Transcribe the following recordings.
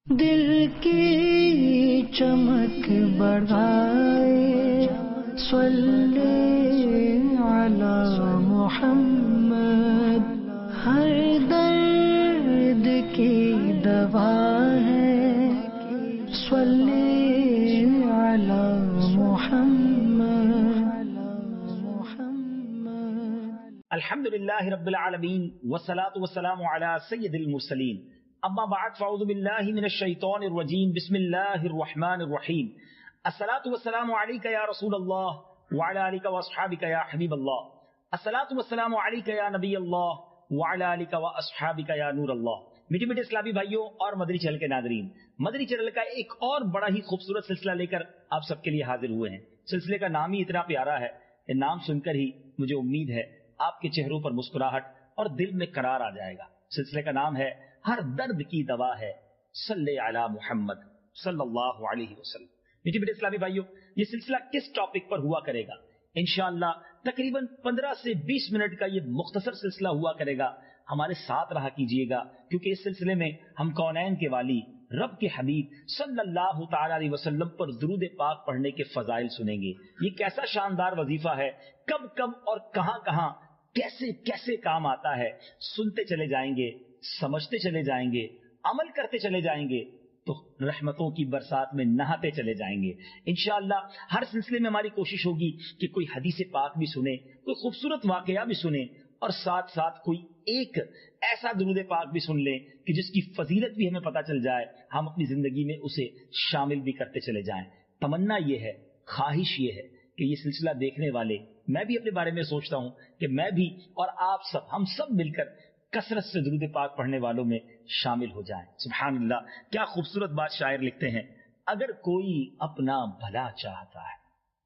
دل کی چمک بڑھائے صلی علی محمد، ہر درد کی دوا ہے صلی علی محمد۔ الحمدللہ رب العالمین والصلاة والسلام علی سید المرسلین، اما بعد فاعوذ باللہ من الشیطان الرجیم، بسم اللہ الرحمن الرحیم۔ الصلاة والسلام علیک یا رسول اللہ وعلی آلک واصحابک یا حبیب اللہ، الصلاة والسلام علیک یا نبی اللہ وعلی آلک واصحابک یا نور اللہ۔ میٹھے میٹھے اسلامی بھائیوں اور مدنی چینل کے ناظرین، مدنی چینل کا ایک اور بڑا ہی خوبصورت سلسلہ لے کر آپ سب کے لیے حاضر ہوئے ہیں۔ سلسلے کا نام ہی اتنا پیارا ہے، یہ نام سن کر ہی مجھے امید ہے آپ کے چہروں پر مسکراہٹ اور دل میں قرار آ جائے گا۔ سلسلے کا نام ہے ہر درد کی دوا ہے صلی علی محمد صلی اللہ علیہ وسلم۔ میٹھے میٹھے اسلامی بھائیوں، یہ سلسلہ کس ٹاپک پر ہوا کرے گا؟ انشاءاللہ تقریباً 15 سے 20 منٹ کا یہ مختصر سلسلہ ہوا کرے گا۔ ہمارے ساتھ رہا کیجیے گا، کیونکہ اس سلسلے میں ہم کونین کے والی رب کے حبیب صلی اللہ تعالی علیہ وسلم پر درود پاک پڑھنے کے فضائل سنیں گے۔ یہ کیسا شاندار وظیفہ ہے، کب کب اور کہاں کہاں کیسے کیسے کام آتا ہے، سنتے چلے جائیں گے، سمجھتے چلے جائیں گے، عمل کرتے چلے جائیں گے تو رحمتوں کی برسات میں نہاتے چلے جائیں گے۔ انشاءاللہ ہر سلسلے میں ہماری کوشش ہوگی کہ کوئی حدیث پاک بھی سنے، کوئی خوبصورت واقعہ بھی سنے، اور ساتھ ساتھ کوئی ایک ایسا درود پاک بھی سن لیں کہ جس کی فضیلت بھی ہمیں پتہ چل جائے، ہم اپنی زندگی میں اسے شامل بھی کرتے چلے جائیں۔ تمنا یہ ہے، خواہش یہ ہے کہ یہ سلسلہ دیکھنے والے، میں بھی اپنے بارے میں سوچتا ہوں کہ میں بھی اور آپ سب، ہم سب مل کر کثرت سے درود پاک پڑھنے والوں میں شامل ہو جائیں۔ سبحان اللہ، کیا خوبصورت بات شاعر لکھتے ہیں، اگر کوئی اپنا بھلا چاہتا ہے،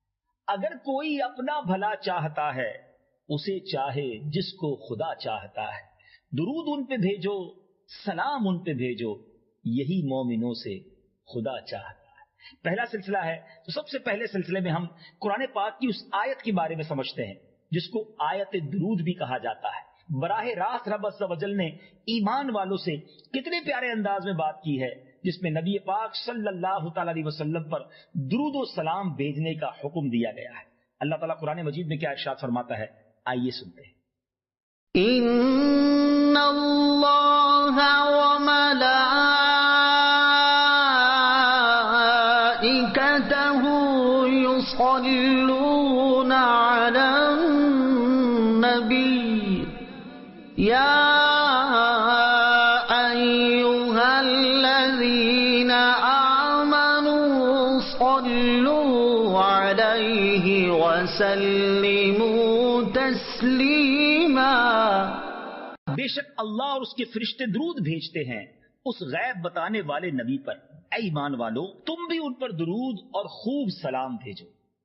اگر کوئی اپنا بھلا چاہتا ہے، اسے چاہے جس کو خدا چاہتا ہے، درود ان پہ بھیجو، سلام ان پہ بھیجو، یہی مومنوں سے خدا چاہتا ہے۔ پہلا سلسلہ ہے تو سب سے پہلے سلسلے میں ہم قرآن پاک کی اس آیت کے بارے میں سمجھتے ہیں جس کو آیت درود بھی کہا جاتا ہے۔ براہ راست رب عز و جل نے ایمان والوں سے کتنے پیارے انداز میں بات کی ہے، جس میں نبی پاک صلی اللہ تعالی علیہ وسلم پر درود و سلام بھیجنے کا حکم دیا گیا ہے۔ اللہ تعالیٰ قرآن مجید میں کیا ارشاد فرماتا ہے، آئیے سنتے ہیں۔ ان اللہ وملائکتہ یصلون علی النبی یا ایھا الذین آمنوا صلوا علیہ وسلموا تسلیما۔ بے شک اللہ اور اس کے فرشتے درود بھیجتے ہیں اس غیب بتانے والے نبی پر، اے ایمان والو تم بھی ان پر درود اور خوب سلام بھیجو۔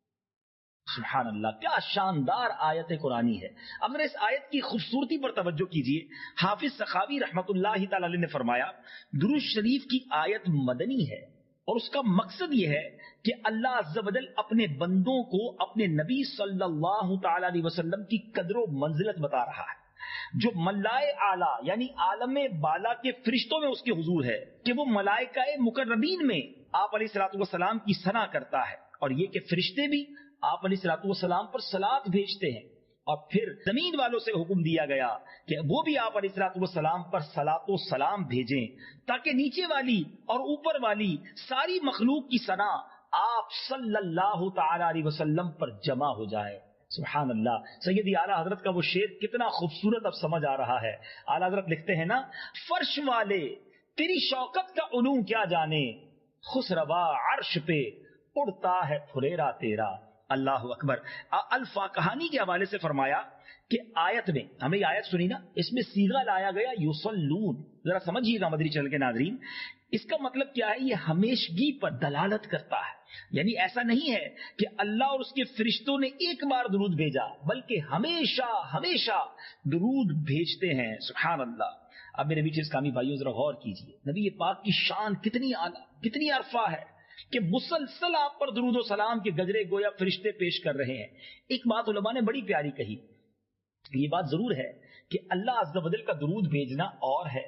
سبحان اللہ، کیا شاندار آیت قرآنی ہے۔ اب میرے اس آیت کی خوبصورتی پر توجہ کیجئے۔ حافظ سخاوی رحمۃ اللہ تعالی علیہ نے فرمایا، درود شریف کی آیت مدنی ہے اور اس کا مقصد یہ ہے کہ اللہ عز و جل اپنے بندوں کو اپنے نبی صلی اللہ تعالی علیہ وسلم کی قدر و منزلت بتا رہا ہے، جو ملائے اعلیٰ یعنی عالم بالا کے فرشتوں میں اس کے حضور ہے، کہ وہ ملائکہ مقربین میں آپ علیہ الصلوۃ والسلام کی ثنا کرتا ہے، اور یہ کہ فرشتے بھی آپ علیہ الصلوۃ والسلام پر صلات بھیجتے ہیں۔ اور پھر زمین والوں سے حکم دیا گیا کہ وہ بھی آپ علیہ الصلوۃ والسلام پر صلات و سلام بھیجیں، تاکہ نیچے والی اور اوپر والی ساری مخلوق کی ثنا آپ صلی اللہ تعالی علیہ وسلم پر جمع ہو جائے۔ سبحان اللہ، سیدی اعلیٰ حضرت کا وہ شعر کتنا خوبصورت اب سمجھ آ رہا ہے۔ اعلیٰ حضرت لکھتے ہیں نا، فرش والے تیری شوکت کا علوم کیا جانے، خسروا عرش پہ اڑتا ہے پھریرا تیرا۔ اللہ اکبر۔ الفا کہانی کے حوالے سے فرمایا کہ آیت میں، ہمیں یہ آیت سنی نا، اس میں صیغہ لایا گیا یصلون، ذرا سمجھیے گا مدری چینل کے ناظرین، اس کا مطلب کیا ہے؟ یہ ہمیشگی پر دلالت کرتا ہے، یعنی ایسا نہیں ہے کہ اللہ اور اس کے فرشتوں نے ایک بار درود بھیجا، بلکہ ہمیشہ ہمیشہ درود بھیجتے ہیں۔ سبحان اللہ۔ اب میرے بیچ اسلامی بھائیوں ذرا غور کیجیے، نبی پاک کی شان کتنی اعلیٰ، کتنی عرفہ ہے کہ مسلسل آپ پر درود و سلام کے گجرے گویا فرشتے پیش کر رہے ہیں۔ ایک بات علماء نے بڑی پیاری کہی، یہ بات ضرور ہے کہ اللہ عز و جل کا درود بھیجنا اور ہے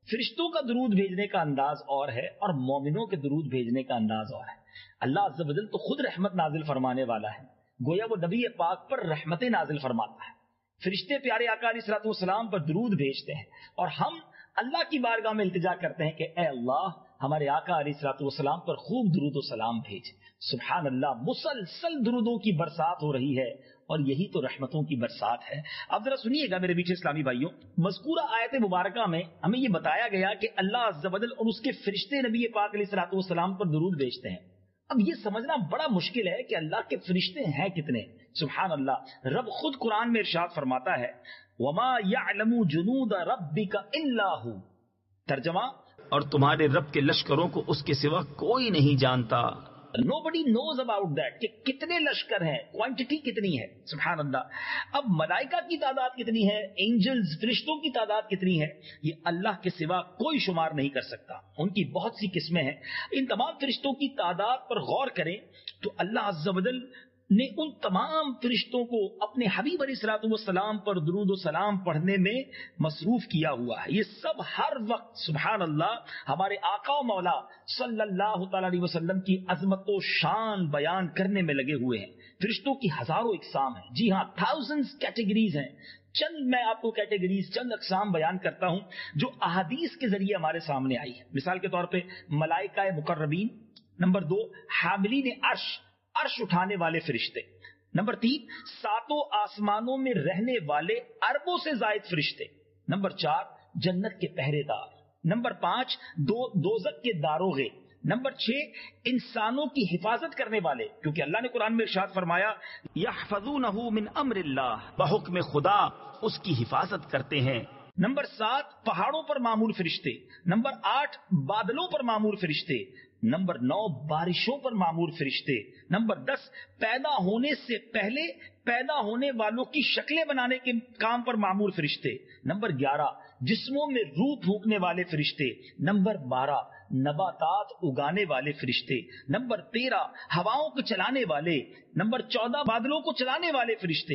فرشتوں کا درود بھیجنے کا انداز اور ہے اور مومنوں کے درود بھیجنے کا انداز اور ہے. اللہ عز و جل تو خود رحمت نازل فرمانے والا ہے، گویا وہ نبی پاک پر رحمتیں نازل فرماتا ہے. فرشتے پیارے آقا علیہ الصلوۃ والسلام پر درود بھیجتے ہیں اور ہم اللہ کی بارگاہ میں التجا کرتے ہیں کہ اے اللہ ہمارے آقا علیہ الصلوۃ والسلام پر خوب درود و سلام بھیج. سبحان اللہ، مسلسل درودوں کی برسات ہو رہی ہے اور یہی تو رحمتوں کی برسات ہے. اب ذرا سنیے گا میرے میٹھے اسلامی بھائیوں، مذکورہ آیت مبارکہ میں ہمیں یہ بتایا گیا کہ اللہ عز و جل اور اس کے فرشتے نبی پاک علیہ الصلوۃ والسلام پر درود بھیجتے ہیں. اب یہ سمجھنا بڑا مشکل ہے کہ اللہ کے فرشتے ہیں کتنے. سبحان اللہ، رب خود قرآن میں ارشاد فرماتا ہے وما يعلم جنود ربك الا هو. ترجمہ، اور تمہارے رب کے لشکروں کو اس کے سوا کوئی نہیں جانتا. Nobody knows about that کہ کتنے لشکر ہیں، کوانٹٹی کتنی ہے. سبحان اللہ. اب ملائکہ کی تعداد کتنی ہے، اینجلز فرشتوں کی تعداد کتنی ہے، یہ اللہ کے سوا کوئی شمار نہیں کر سکتا. ان کی بہت سی قسمیں ہیں. ان تمام فرشتوں کی تعداد پر غور کریں تو اللہ عز و جل نے ان تمام فرشتوں کو اپنے حبیب علیہ الصلوۃ والسلام پر درود و سلام پڑھنے میں مصروف کیا ہوا ہے. یہ سب ہر وقت سبحان اللہ ہمارے آقا و مولا صلی اللہ تعالی علیہ وسلم کی عظمت و شان بیان کرنے میں لگے ہوئے ہیں. فرشتوں کی ہزاروں اقسام ہیں، جی ہاں، تھاؤزنڈز کیٹیگریز ہیں. چند میں آپ کو کیٹیگریز، چند اقسام بیان کرتا ہوں جو احادیث کے ذریعے ہمارے سامنے آئی ہے. مثال کے طور پہ ملائکہ مقربین. نمبر 2 حاملین عرش، عرش اٹھانے والے فرشتے. نمبر 3 ساتوں آسمانوں میں رہنے والے اربوں سے زائد فرشتے. نمبر 4 جنت کے پہرے دار. نمبر 5 دوزخ کے داروغے. نمبر 6 انسانوں کی حفاظت کرنے والے، کیونکہ اللہ نے قرآن میں ارشاد فرمایا یحفظونہ من امر اللہ، بحکم خدا اس کی حفاظت کرتے ہیں. نمبر 7 پہاڑوں پر معمور فرشتے. نمبر 8 بادلوں پر معمور فرشتے. نمبر 9 بارشوں پر معمور فرشتے. نمبر 10 پیدا ہونے سے پہلے پیدا ہونے والوں کی شکلیں بنانے کے کام پر معمور فرشتے. نمبر 11 جسموں میں روح پھونکنے والے فرشتے. نمبر 12 نباتات اگانے والے فرشتے. نمبر 13 ہواؤں کو چلانے والے. نمبر 14 بادلوں کو چلانے والے فرشتے.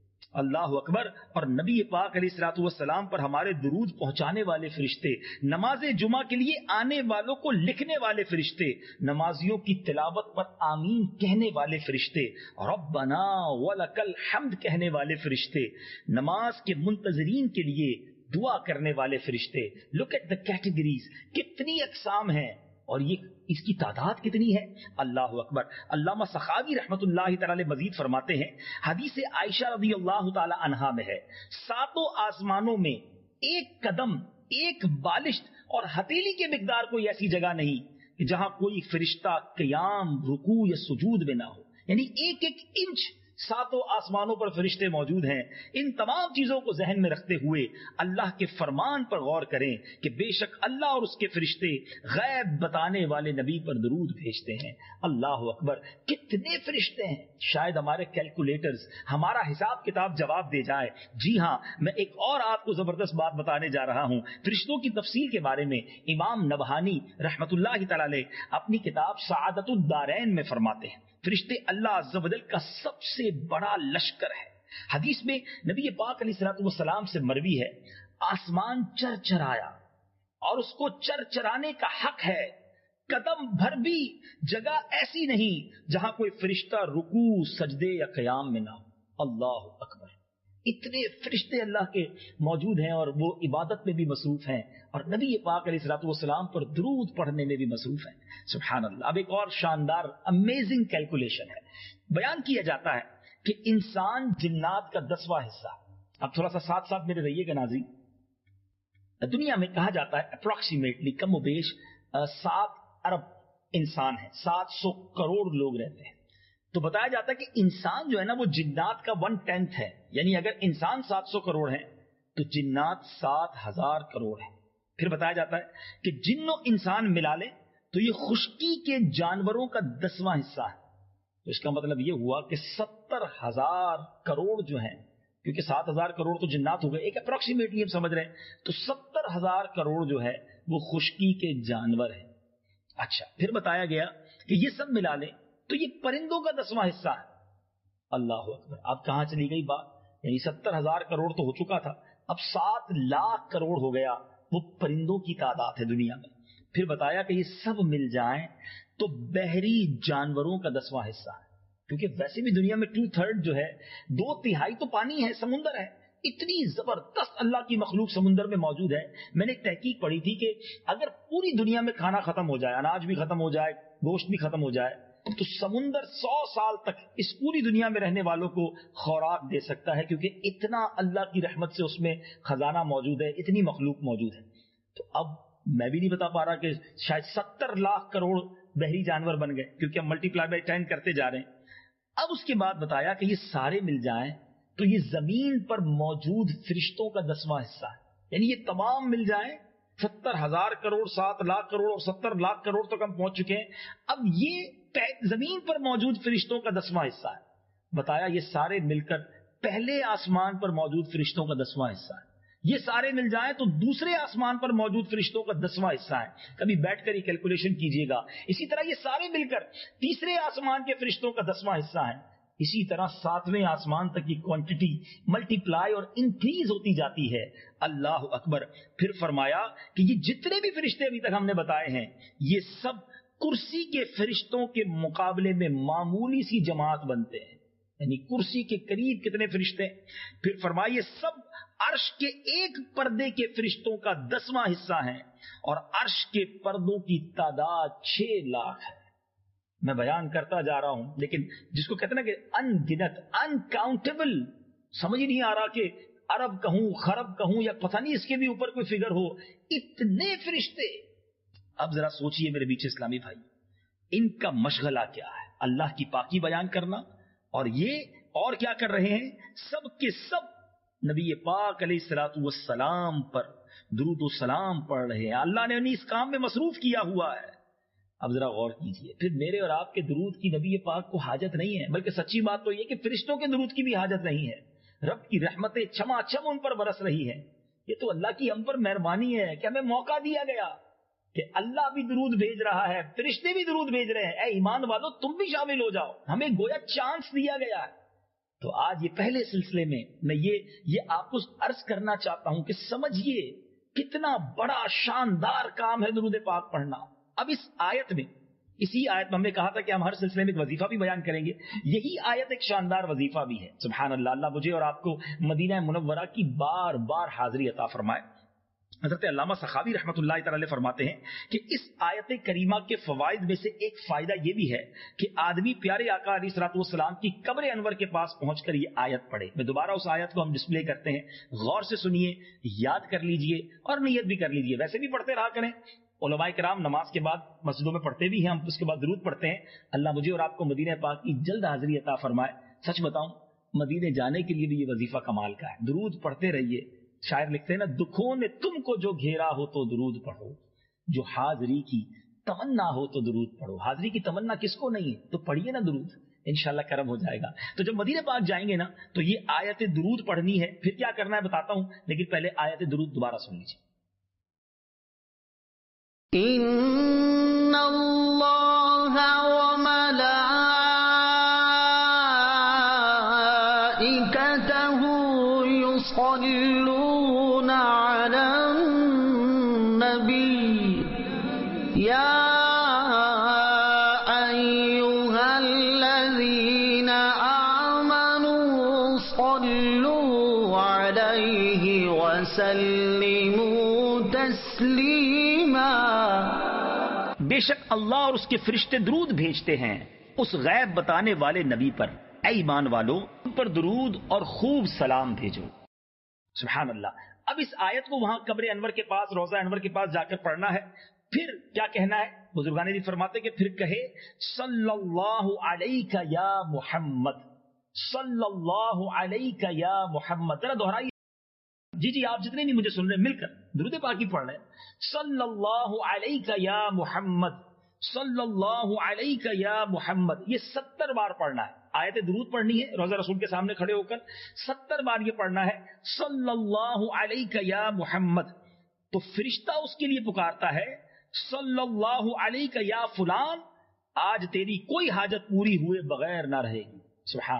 اللہ اکبر. اور نبی پاک علیہ الصلوۃ والسلام پر ہمارے درود پہنچانے والے فرشتے. نماز جمعہ کے لیے آنے والوں کو لکھنے والے فرشتے. نمازیوں کی تلاوت پر آمین کہنے والے فرشتے. ربنا ولک الحمد کہنے والے فرشتے. نماز کے منتظرین کے لیے دعا کرنے والے فرشتے. لک ایٹ دا کیٹیگریز، کتنی اقسام ہیں اور یہ اس کی تعداد کتنی ہے. اللہ اکبر. علامہ سخاوی رحمت اللہ تعالی مزید فرماتے ہیں، حدیث عائشہ رضی اللہ تعالی عنہا میں ہے، ساتوں آسمانوں میں ایک قدم، ایک بالشت اور ہتھیلی کے مقدار کوئی ایسی جگہ نہیں کہ جہاں کوئی فرشتہ قیام، رکوع یا سجود میں نہ ہو. یعنی ایک ایک انچ ساتوں آسمانوں پر فرشتے موجود ہیں. ان تمام چیزوں کو ذہن میں رکھتے ہوئے اللہ کے فرمان پر غور کریں کہ بے شک اللہ اور اس کے فرشتے غیب بتانے والے نبی پر درود بھیجتے ہیں. اللہ اکبر. کتنے فرشتے ہیں، شاید ہمارے کیلکولیٹرز ہمارا حساب کتاب جواب دے جائے. جی ہاں، میں ایک اور آپ کو زبردست بات بتانے جا رہا ہوں فرشتوں کی تفصیل کے بارے میں. امام نبہانی رحمت اللہ تعالی علیہ اپنی کتاب سعادت الدارین میں فرماتے ہیں فرشتے اللہ عز و جل کا سب سے بڑا لشکر ہے. حدیث میں نبی پاک علیہ الصلوۃ والسلام سے مروی ہے، آسمان چرچرایا اور اس کو چرچرانے کا حق ہے، قدم بھر بھی جگہ ایسی نہیں جہاں کوئی فرشتہ رکوع، سجدے یا قیام میں نہ ہو. اللہ اکبر. اتنے فرشتے اللہ کے موجود ہیں اور وہ عبادت میں بھی مصروف ہیں اور نبی پاک علیہ الصلوۃ والسلام پر درود پڑھنے میں بھی مصروف ہیں. سبحان اللہ. اب ایک اور شاندار امیزنگ کیلکولیشن ہے. بیان کیا جاتا ہے کہ انسان جنات کا 10واں حصہ. اب تھوڑا سا ساتھ ساتھ میرے رہیے گا ناظرین. دنیا میں کہا جاتا ہے اپروکسیمیٹلی کم و بیش 7 ارب انسان ہیں، 700 کروڑ لوگ رہتے ہیں. تو بتایا جاتا ہے کہ انسان جو ہے نا وہ جنات کا 1/10 ہے. یعنی اگر انسان 700 کروڑ ہیں تو جنات 7000 کروڑ ہیں. پھر بتایا جاتا ہے کہ جن و انسان ملا لیں تو یہ خشکی کے جانوروں کا 10واں حصہ ہے. تو اس کا مطلب یہ ہوا کہ 70,000 کروڑ جو ہیں، کیونکہ 7000 کروڑ تو جنات ہو گئے، ایک اپروکسیمیٹلی ہم سمجھ رہے ہیں، تو 70,000 کروڑ جو ہے وہ خشکی کے جانور ہیں. اچھا، پھر بتایا گیا کہ یہ سب ملا لیں تو یہ پرندوں کا 10واں حصہ ہے. اللہ اکبر. اب کہاں چلی گئی بات؟ یعنی 70,000 کروڑ تو ہو چکا تھا، اب 7 لاکھ کروڑ ہو گیا وہ پرندوں کی تعداد ہے دنیا میں. پھر بتایا کہ یہ سب مل جائیں تو بحری جانوروں کا 10واں حصہ ہے، کیونکہ ویسے بھی دنیا میں 2/3 جو ہے، 2/3 تو پانی ہے، سمندر ہے. اتنی زبردست اللہ کی مخلوق سمندر میں موجود ہے. میں نے ایک تحقیق پڑھی تھی کہ اگر پوری دنیا میں کھانا ختم ہو جائے، اناج بھی ختم ہو جائے، گوشت بھی ختم ہو جائے، تو سمندر 100 سال تک اس پوری دنیا میں رہنے والوں کو خوراک دے سکتا ہے، کیونکہ اتنا اللہ کی رحمت سے اس میں خزانہ موجود ہے، اتنی مخلوق موجود ہے. تو اب میں بھی نہیں بتا پا رہا کہ شاید 70 لاکھ کروڑ بحری جانور بن گئے، کیونکہ ہم ملٹی پلائی بائی 10 کرتے جا رہے ہیں. اب اس کے بعد بتایا کہ یہ سارے مل جائیں تو یہ زمین پر موجود فرشتوں کا 10واں حصہ ہے. یعنی یہ تمام مل جائیں، 70,000 کروڑ، 7 لاکھ کروڑ اور 70 لاکھ کروڑ تک ہم پہنچ چکے ہیں. اب یہ زمین پر موجود فرشتوں کا 10واں حصہ ہے. بتایا یہ سارے مل کر پہلے آسمان پر موجود فرشتوں کا 10واں حصہ ہے. یہ سارے مل جائیں تو دوسرے آسمان پر موجود فرشتوں کا 10واں حصہ ہے. کبھی بیٹھ کر یہ کیلکولیشن کیجئے گا. اسی طرح یہ سارے مل کر تیسرے آسمان کے فرشتوں کا 10واں حصہ ہے. اسی طرح 7ویں آسمان تک کی کوانٹٹی ملٹی پلائی اور انکریز ہوتی جاتی ہے. اللہ اکبر. پھر فرمایا کہ یہ جتنے بھی فرشتے ابھی تک ہم نے بتائے ہیں، یہ سب کرسی کے فرشتوں کے مقابلے میں معمولی سی جماعت بنتے ہیں. یعنی کرسی کے قریب کتنے فرشتے. پھر فرمایا یہ سب عرش کے ایک پردے کے فرشتوں کا 10واں حصہ ہیں، اور عرش کے پردوں کی تعداد 6 لاکھ ہے. میں بیان کرتا جا رہا ہوں، لیکن جس کو کہتے ہیں نا کہ ان گنت، انکاؤنٹیبل، سمجھ ہی نہیں آ رہا کہ عرب کہوں، خرب کہوں، یا پتہ نہیں اس کے بھی اوپر کوئی فگر ہو. اتنے فرشتے. اب ذرا سوچئے میرے بیچ اسلامی بھائی، ان کا مشغلہ کیا ہے؟ اللہ کی پاکی بیان کرنا. اور یہ اور کیا کر رہے ہیں؟ سب کے سب نبی پاک علیہ الصلوۃ والسلام پر درود و سلام پڑھ رہے ہیں. اللہ نے انہیں اس کام میں مصروف کیا ہوا ہے. اب ذرا غور کیجئے، پھر میرے اور آپ کے درود کی نبی پاک کو حاجت نہیں ہے، بلکہ سچی بات تو یہ کہ فرشتوں کے درود کی بھی حاجت نہیں ہے. رب کی رحمتیں چھما چھم ان پر برس رہی ہیں. یہ تو اللہ کی ہم پر مہربانی ہے کہ ہمیں موقع دیا گیا کہ اللہ بھی درود بھیج رہا ہے، فرشتے بھی درود بھیج رہے ہیں. اے ایمان والو، تم بھی شامل ہو جاؤ. ہمیں گویا چانس دیا گیا ہے. تو آج یہ پہلے سلسلے میں میں یہ آپ کو عرض کرنا چاہتا ہوں کہ سمجھیے کتنا بڑا شاندار کام ہے درود پاک پڑھنا. اب اس آیت میں، اسی آیت میں ہم نے کہا تھا کہ ہم ہر سلسلے میں ایک وظیفہ بھی بیان کریں گے. یہی آیت ایک شاندار وظیفہ بھی ہے. سبحان اللہ. اللہ مجھے اور آپ کو مدینہ منورہ کی بار بار حاضری عطا فرمائے. حضرت علامہ سخاوی رحمۃ اللہ تعالی فرماتے ہیں کہ اس آیت کریمہ کے فوائد میں سے ایک فائدہ یہ بھی ہے کہ آدمی پیارے آقا علیہ الصلوۃ والسلام کی قبر انور کے پاس پہنچ کر یہ آیت پڑھے. میں دوبارہ اس آیت کو ہم ڈسپلے کرتے ہیں، غور سے سنیے، یاد کر لیجئے اور نیت بھی کر لیجئے. ویسے بھی پڑھتے رہا کریں. علماء کرام نماز کے بعد مسجدوں میں پڑھتے بھی ہیں، ہم اس کے بعد درود پڑھتے ہیں. اللہ مجھے اور آپ کو مدینہ پاک کی جلد حاضری عطا فرمائے. سچ بتاؤں، مدینے جانے کے لیے بھی یہ وظیفہ کمال کا ہے. درود پڑھتے رہیے. شاعر لکھتے ہیں نا، دکھوں نے تم کو جو گھیرا ہو تو درود پڑھو، جو حاضری کی تمنا ہو تو درود پڑھو. حاضری کی تمنا کس کو نہیں ہے؟ تو پڑھیے نا درود، انشاءاللہ کرم ہو جائے گا. تو جب مدینہ پاک جائیں گے نا تو یہ آیت درود پڑھنی ہے. پھر کیا کرنا ہے بتاتا ہوں، لیکن پہلے آیت درود دوبارہ سن لیجیے. ان اللہ وملائکتہ یصلون علی النبی یا ایہا الذین آمنوا صلوا علیہ وسلموا تسلیما. بے شک اللہ اور اس کے فرشتے درود بھیجتے ہیں اس غیب بتانے والے نبی پر. اے ایمان والو، ان پر درود اور خوب سلام بھیجو. سبحان اللہ. اب اس آیت کو وہاں قبر انور کے پاس، روضہ انور کے پاس جا کر پڑھنا ہے. پھر کیا کہنا ہے؟ بزرگان نے فرماتے کہ پھر کہے صلی اللہ علیہ یا محمد، صلی اللہ علیہ یا محمد. ذرا دہرائیے. جی آپ جتنے بھی مجھے سن رہے ہیں مل کر درود پاک ہی پڑھ رہے ہیں. صلی اللہ علیہ یا محمد، صلی اللہ علیہ یا محمد. یہ 70 بار پڑھنا ہے. آیت درود پڑھنی ہے، روضہ رسول کے سامنے کھڑے ہو کر 70 بار یہ پڑھنا ہے صلی اللہ علیہ یا محمد. تو فرشتہ اس کے لیے پکارتا ہے صلی اللہ علیہ یا فلان، آج تیری کوئی حاجت پوری ہوئے بغیر نہ رہے گی. سبحان اللہ.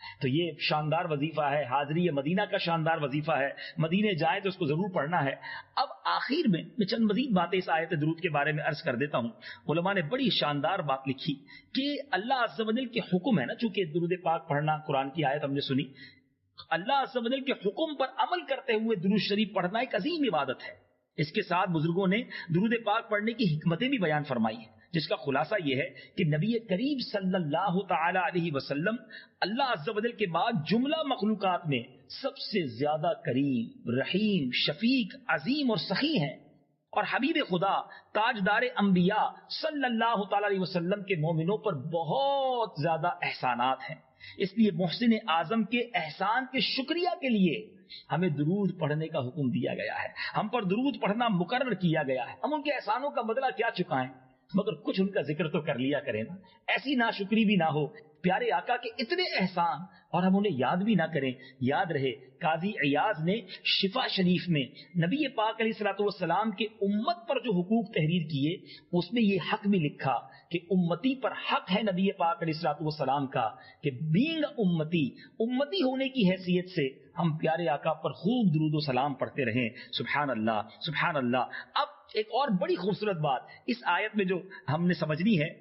تو یہ شاندار وظیفہ ہے، حاضری مدینہ کا شاندار وظیفہ ہے، مدینے جائیں تو اس کو ضرور پڑھنا ہے۔ اب آخر میں چند مزید باتیں اس آیت درود کے بارے میں عرض کر دیتا ہوں۔ علماء نے بڑی شاندار بات لکھی کہ اللہ عز و جل کے حکم ہے نا، چونکہ درود پاک پڑھنا قرآن کی آیت ہم نے سنی، اللہ عز و جل کے حکم پر عمل کرتے ہوئے درود شریف پڑھنا ایک عظیم عبادت ہے۔ اس کے ساتھ بزرگوں نے درود پاک پڑھنے کی حکمتیں بھی بیان فرمائی ہیں، جس کا خلاصہ یہ ہے کہ نبی کریم صلی اللہ تعالی علیہ وسلم اللہ عز و جل کے بعد جملہ مخلوقات میں سب سے زیادہ کریم، رحیم، شفیق، عظیم اور سخی ہیں، اور حبیب خدا تاجدار انبیاء صلی اللہ تعالی علیہ وسلم کے مومنوں پر بہت زیادہ احسانات ہیں۔ اس لیے محسن اعظم کے احسان کے شکریہ کے لیے ہمیں درود پڑھنے کا حکم دیا گیا ہے، ہم پر درود پڑھنا مقرر کیا گیا ہے۔ ہم ان کے احسانوں کا بدلہ کیا چکائیں، مگر کچھ ان کا ذکر تو کر لیا کریں نا، ایسی ناشکری بھی نہ ہو پیارے آقا کے اتنے احسان اور ہم انہیں یاد بھی نہ کریں۔ یاد رہے قاضی عیاض نے شفا شریف میں نبی پاک علیہ الصلوۃ والسلام کے امت پر جو حقوق تحریر کیے اس میں یہ حق بھی لکھا کہ امتی پر حق ہے نبی پاک علیہ الصلوۃ والسلام کا کہ بینگ امتی ہونے کی حیثیت سے ہم پیارے آقا پر خوب درود و سلام پڑھتے رہیں۔ سبحان اللہ سبحان اللہ۔ اب ایک اور بڑی خوبصورت بات اس آیت میں جو ہم نے سمجھنی ہے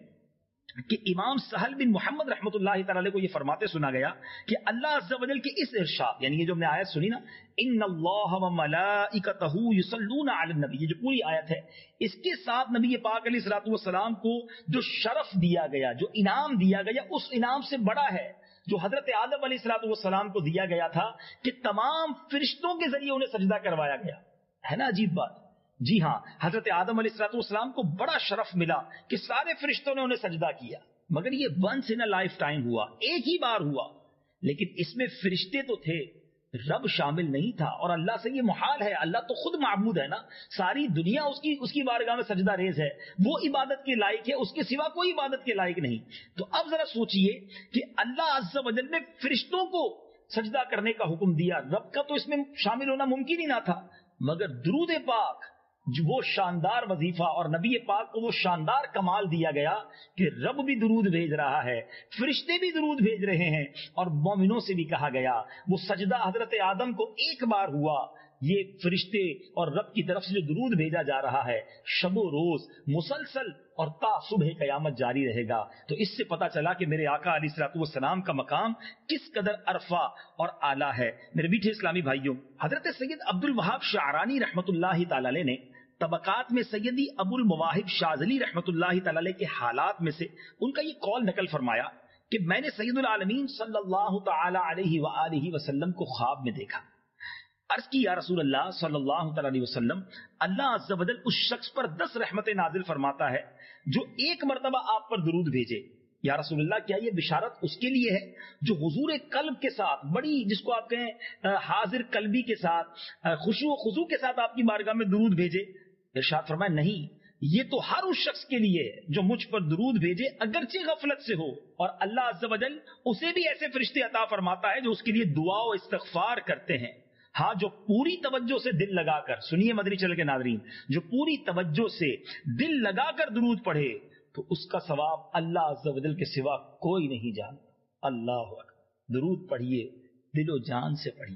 کہ امام سہل بن محمد رحمۃ اللہ تعالی کو یہ فرماتے سنا گیا کہ اللہ عز و جل کے اس ارشاد، یعنی یہ جو ہم نے آیت سنی نا، ان اللہ وملائکتہ یصلون علی النبی، یہ جو پوری آیت ہے، اس کے ساتھ نبی پاک علیہ الصلوۃ والسلام کو جو شرف دیا گیا، جو انعام دیا گیا، اس انعام سے بڑا ہے جو حضرت آدم علیہ الصلوۃ والسلام کو دیا گیا تھا کہ تمام فرشتوں کے ذریعے انہیں سجدہ کروایا گیا ہے نا۔ عجیب بات، جی ہاں، حضرت آدم علیہ الصلوۃ والسلام کو بڑا شرف ملا کہ سارے فرشتوں نے انہیں سجدہ کیا، مگر یہ once in a lifetime ہوا، ایک ہی بار ہوا، لیکن اس میں فرشتے تو تھے، رب شامل نہیں تھا، اور اللہ سے یہ محال ہے، اللہ تو خود معبود ہے نا، ساری دنیا اس کی بارگاہ میں سجدہ ریز ہے، وہ عبادت کے لائق ہے، اس کے سوا کوئی عبادت کے لائق نہیں۔ تو اب ذرا سوچئے کہ اللہ عز و جل نے فرشتوں کو سجدہ کرنے کا حکم دیا، رب کا تو اس میں شامل ہونا ممکن ہی نہ تھا، مگر درود پاک وہ شاندار وظیفہ اور نبی پاک کو وہ شاندار کمال دیا گیا کہ رب بھی درود بھیج رہا ہے، فرشتے بھی درود بھیج رہے ہیں، اور مومنوں سے بھی کہا گیا وہ سجدہ حضرت آدم کو ایک بار ہوا، یہ فرشتے اور رب کی طرف سے جو درود بھیجا جا رہا ہے شب و روز مسلسل اور تا صبح قیامت جاری رہے گا۔ تو اس سے پتا چلا کہ میرے آقا علیہ الصلوۃ والسلام کا مقام کس قدر عرفہ اور اعلیٰ ہے۔ میرے میٹھے اسلامی بھائیوں، حضرت سید عبد الوہاب شعرانی رحمۃ اللہ تعالی علیہ نے طبقات میں سیدی ابو المواہب شاذلی رحمۃ اللہ تعالی علیہ کے حالات میں سے ان کا یہ قول نقل فرمایا کہ میں نے سید العالمین صلی اللہ تعالی علیہ وآلہ وسلم کو خواب میں دیکھا، عرض کی یا رسول اللہ صلی اللہ تعالی علیہ وسلم، اللہ عز و جل اس شخص پر 10 رحمتیں نازل فرماتا ہے جو ایک مرتبہ آپ پر درود بھیجے۔ یا رسول اللہ، کیا یہ بشارت اس کے لیے ہے جو حضور قلب کے ساتھ، بڑی جس کو آپ کہیں حاضر قلبی کے ساتھ، خشوع و خضوع کے ساتھ آپ کی بارگاہ میں درود بھیجے؟ ارشاد فرمایا نہیں، یہ تو ہر اس شخص کے لیے ہے جو مجھ پر درود بھیجے اگرچہ غفلت سے ہو، اور اللہ عز و جل اسے بھی ایسے فرشتے عطا فرماتا ہے جو اس کے لیے دعا و استغفار کرتے ہیں۔ ہاں، جو پوری توجہ سے دل لگا کر، سنیے مدنی چینل کے ناظرین، جو پوری توجہ سے دل لگا کر درود پڑھے تو اس کا ثواب اللہ عز و جل کے سوا کوئی نہیں جانتا۔ اللہ اکبر، درود پڑھیے، دل و جان سے پڑھیے،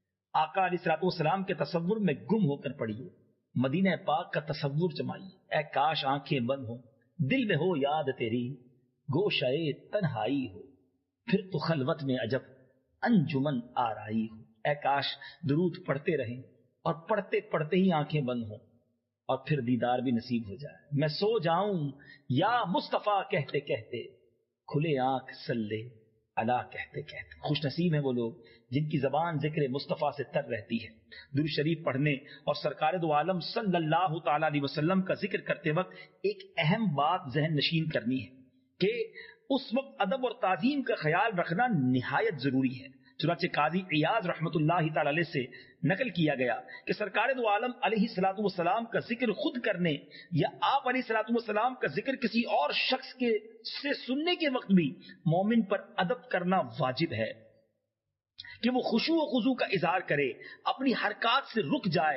آقا علیہ الصلوۃ والسلام کے تصور میں گم ہو کر پڑھیے، مدینہ پاک کا تصور جمائیے، اے کاش آنکھیں بند ہوں، دل میں ہو یاد تیری، گوشئے تنہائی ہو، پھر تو خلوت میں عجب انجمن آرائی ہو۔ اے کاش درود پڑھتے رہیں اور پڑھتے پڑھتے ہی آنکھیں بند ہوں اور پھر دیدار بھی نصیب ہو جائے، میں سو جاؤں یا مصطفیٰ کہتے کہتے، کھلے آنکھ صلی اللہ کہتے کہتے۔ خوش نصیب ہیں وہ لوگ جن کی زبان ذکر مصطفیٰ سے تر رہتی ہے۔ درود شریف پڑھنے اور سرکار دو عالم صلی اللہ تعالی علیہ وسلم کا ذکر کرتے وقت ایک اہم بات ذہن نشین کرنی ہے کہ اس وقت ادب اور تعظیم کا خیال رکھنا نہایت ضروری ہے۔ چنانچہ قاضی عیاض رحمۃ اللہ تعالی علیہ سے نقل کیا گیا کہ سرکار دو عالم علیہ الصلوۃ والسلام کا ذکر خود کرنے یا آپ علیہ الصلوۃ والسلام کا ذکر کسی اور شخص کے سے سننے کے وقت بھی مومن پر ادب کرنا واجب ہے کہ وہ خشوع و خضوع کا اظہار کرے، اپنی حرکات سے رک جائے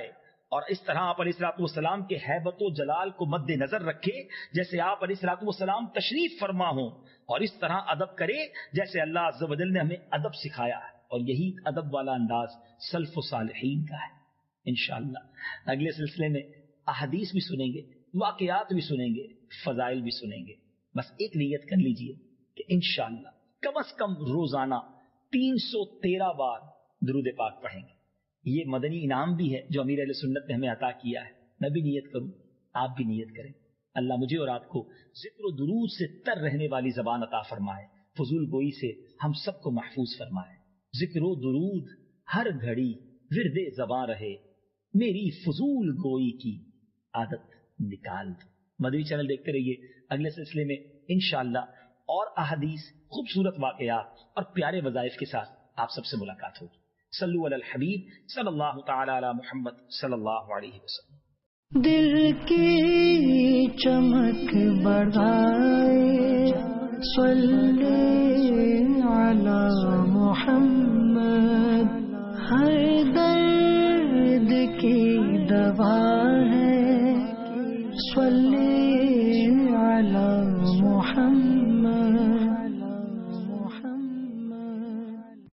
اور اس طرح آپ علیہ الصلوۃ والسلام کے ہیبت و جلال کو مد نظر رکھے جیسے آپ علیہ الصلوۃ والسلام تشریف فرما ہوں، اور اس طرح ادب کرے جیسے اللہ عز و جل نے ہمیں ادب سکھایا ہے، اور یہی ادب والا انداز سلف و صالحین کا ہے۔ انشاءاللہ اگلے سلسلے میں احادیث بھی سنیں گے، واقعات بھی سنیں گے، فضائل بھی سنیں گے۔ بس ایک نیت کر لیجئے کہ انشاءاللہ کم از کم روزانہ 313 بار درود پاک پڑھیں گے۔ یہ مدنی انعام بھی ہے جو امیر اہل سنت نے ہمیں عطا کیا ہے۔ میں بھی نیت کروں، آپ بھی نیت کریں۔ اللہ مجھے اور آپ کو ذکر و درود سے تر رہنے والی زبان عطا فرمائے، فضول گوئی سے ہم سب کو محفوظ فرمائے۔ ذکر و درود ہر گھڑی ورد زباں رہے، میری فضول گوئی کی عادت نکال دو۔ مدنی چینل دیکھتے رہیے، اگلے سلسلے میں انشاءاللہ اور احادیث، خوبصورت واقعات اور پیارے وظائف کے ساتھ آپ سب سے ملاقات ہوگی۔ صلو علی الحبیب صلی اللہ تعالی علی محمد صلی اللہ علیہ وسلم۔ دل کی چمک بڑھائے صلی علی محمد، ہر درد کی دوا ہے صلی علی محمد۔